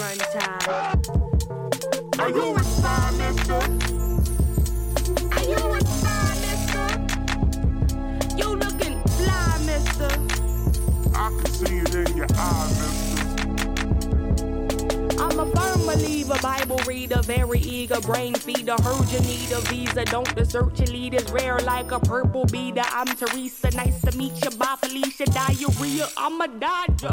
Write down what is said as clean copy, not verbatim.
run time. Are you a star, mister? Are you a star, mister? You looking fly, mister. I can see it in your eye, mister. I'm a firm believer, Bible reader, very eager, brain feeder. Heard you need a visa, don't desert your leaders. Rare like a purple beater. I'm Teresa, nice to meet you. Bye, Felicia. Diarrhea, I'm a Dodger.